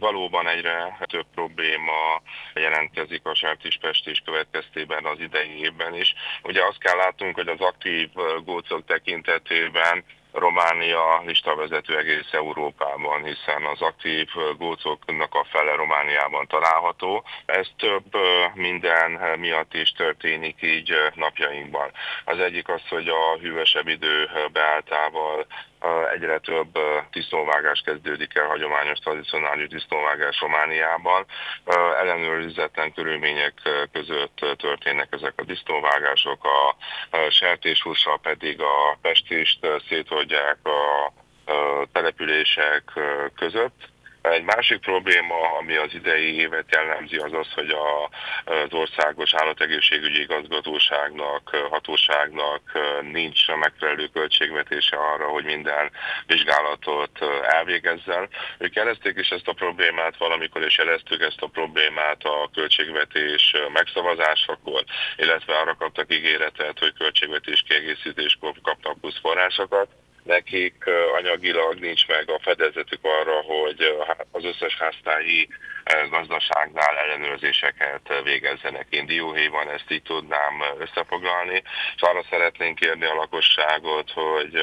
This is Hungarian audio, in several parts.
Valóban egyre több probléma jelentkezik a sertéspestés következtében az idei évben is. Ugye azt kell látnunk, hogy az aktív gócok tekintetében Románia listavezető egész Európában, hiszen az aktív gócoknak a fele Romániában található. Ez több minden miatt is történik így napjainkban. Az egyik az, hogy a hűvösebb idő beálltával egyre több disznóvágás kezdődik el, hagyományos, tradicionális disznóvágás Romániában. Ellenőrizetlen körülmények között történnek ezek a disznóvágások, a sertéshússal pedig a pestést széthagyják a települések között. Egy másik probléma, ami az idei évet jellemzi, az az, hogy az országos állategészségügyi igazgatóságnak, hatóságnak nincs megfelelő költségvetése arra, hogy minden vizsgálatot elvégezzen. Ők jelezték is ezt a problémát valamikor, és jeleztük ezt a problémát a költségvetés megszavazásakor, illetve arra kaptak ígéretet, hogy költségvetés kiegészítéskor kapnak plusz forrásokat. Nekik anyagilag nincs meg a fedezetük arra, hogy az összes háztáji gazdaságnál ellenőrzéseket végezzenek. Én dióhéjban ezt így tudnám összefoglalni, és arra szeretnénk kérni a lakosságot, hogy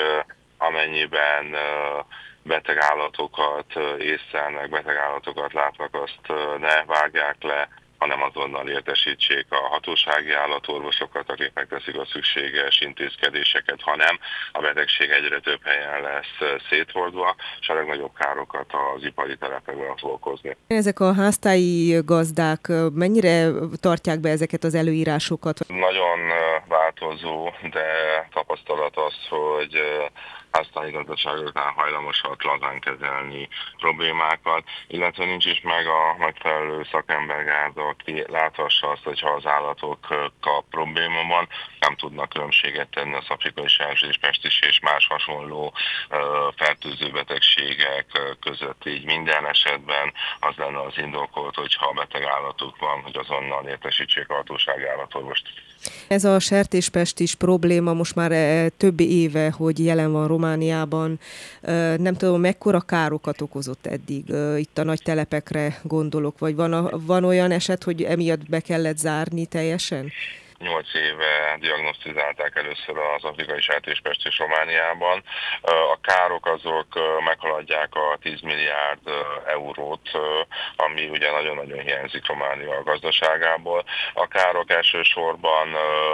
amennyiben beteg állatokat észlelnek, beteg állatokat látnak, azt ne vágják le, hanem azonnal értesítsék a hatósági állatorvosokat, akik megteszik a szükséges intézkedéseket, hanem a betegség egyre több helyen lesz széthordva, és a legnagyobb károkat az ipari telepekben fog okozni. Ezek a háztáji gazdák mennyire tartják be ezeket az előírásokat? Nagyon változó, de tapasztalat az, hogy háztáji gazdaságoknál hajlamosak lazán kezelni problémákat, illetve nincs is meg a megfelelő szakembergárda, aki láthassa azt, hogyha az állatokkal probléma van, nem tudnak különbséget tenni az afrikai sertéspestis és más hasonló fertőző betegségek között. Így minden esetben az lenne az indokolt, hogyha beteg állatuk van, hogy azonnal értesítsék a hatósági állatorvost. Ez a sertéspestis probléma most már több éve, hogy jelen van Romániában. Nem tudom, mekkora károkat okozott eddig. Itt a nagy telepekre gondolok, vagy van olyan eset, hogy emiatt be kellett zárni teljesen? 8 éve diagnosztizálták először az afrikai sertéspestis Romániában. A károk azok meghaladják a 10 milliárd eurót, ami ugye nagyon-nagyon hiányzik Románia gazdaságából. A károk elsősorban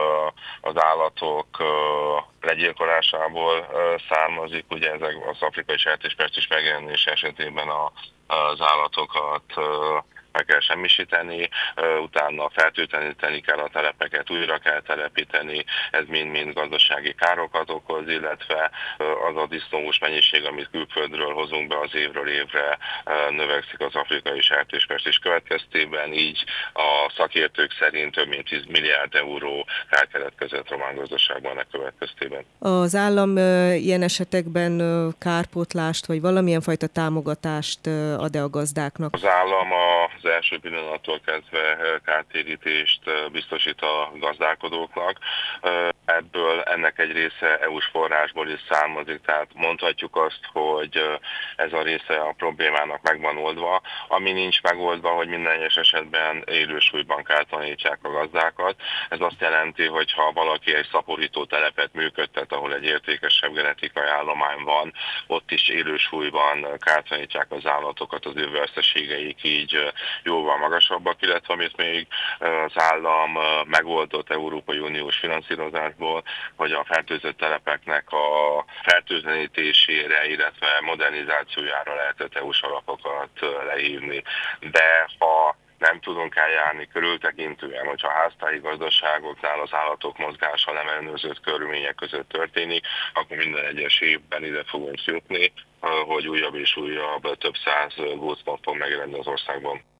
az állatok legyilkolásából származik, ugye ezek az afrikai sertéspestis megjelenés esetében az állatokat meg kell semmisíteni, utána fertőtleníteni kell a telepeket, újra kell telepíteni, ez mind-mind gazdasági károkat okoz, illetve az a disznóhús mennyiség, amit külföldről hozunk be, az évről évre növekszik az afrikai sertéspestis következtében, így a szakértők szerint több mint 10 milliárd euró kár keletkezett román gazdaságban ennek következtében. Az állam ilyen esetekben kárpótlást, vagy valamilyen fajta támogatást ad-e a gazdáknak? Az állam az első pillanattól kezdve kártérítést biztosít a gazdálkodóknak. Ebből ennek egy része EU-s forrásból is származik, tehát mondhatjuk azt, hogy ez a része a problémának meg van oldva. Ami nincs megoldva, hogy minden egyes esetben élősúlyban kártalanítják a gazdákat. Ez azt jelenti, hogy ha valaki egy szaporító telepet működtet, ahol egy értékesebb genetikai állomány van, ott is élősúlyban kártalanítják az állatokat, az ő veszteségeik így jóval magasabbak, illetve amit még az állam megoldott Európai Uniós finanszírozásból, hogy a fertőzött telepeknek a fertőtlenítésére, illetve modernizációjára lehetett EU-s alapokat lehívni. De ha nem tudunk eljárni körültekintően, hogyha háztáji gazdaságoknál az állatok mozgása nem ellenőrzött körülmények között történik, akkor minden egyes évben ide fogunk jutni, hogy újabb és újabb több száz gócpont fog megjelenni az országban.